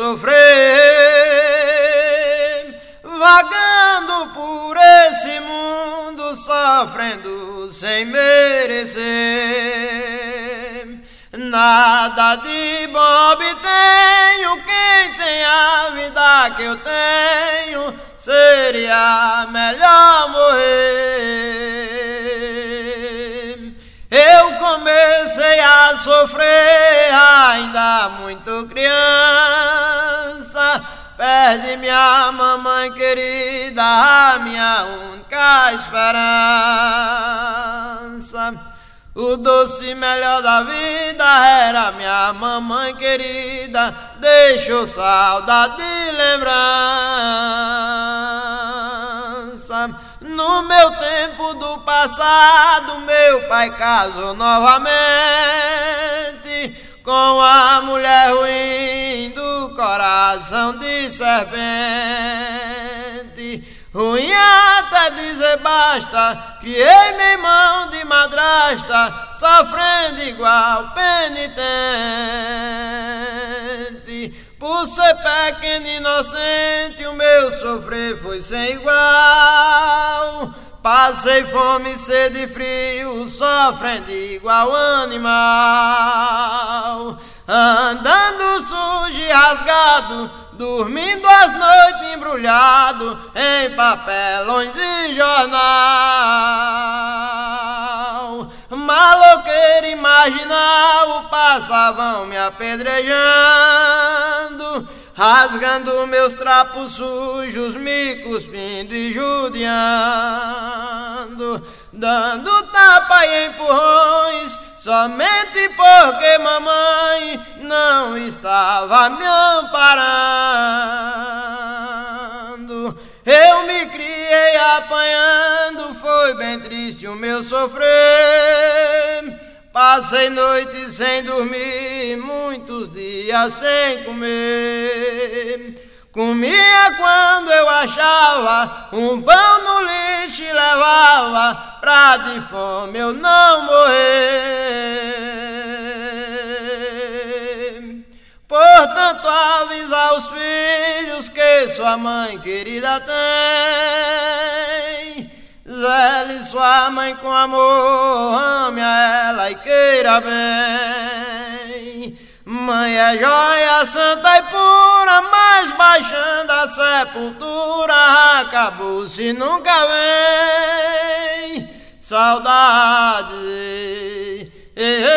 sofrer, vagando por esse mundo, sofrendo sem merecer. Nada de bom obtenho, quem tem a vida que eu tenho, seria melhor morrer. Eu comecei a sofrer ainda muito criança, perdi minha mamãe querida, a minha única esperança. O doce melhor da vida era minha mamãe querida, deixou saudade de lembrança. No meu tempo do passado, meu pai casou novamente com a mulher ruim do coração de serpente. Ruim até dizer basta, criei meu irmão de madrasta, sofrendo igual penitente. Por ser pequeno e inocente, o meu sofrer foi sem igual. Passei fome, sede e frio, sofrendo igual animal. Andando sujo e rasgado, dormindo as noites embrulhado em papelões e jornal. Maloqueiro e marginal passavam me apedrejando, rasgando meus trapos sujos, me cuspindo e judiando, dando tapa e empurrões, somente porque mamãe não estava me amparando. Eu me criei apanhando, foi bem triste o meu sofrer. Passei noites sem dormir, muitos dias sem comer. Comia quando eu achava um pão no lixo e levava pra de fome eu não morrer. Portanto, avisa aos filhos que sua mãe querida tem. Zele sua mãe com amor, ame a ela e queira bem. Mãe é joia santa e pura, mas baixando a sepultura, acabou se nunca vem. Saudade.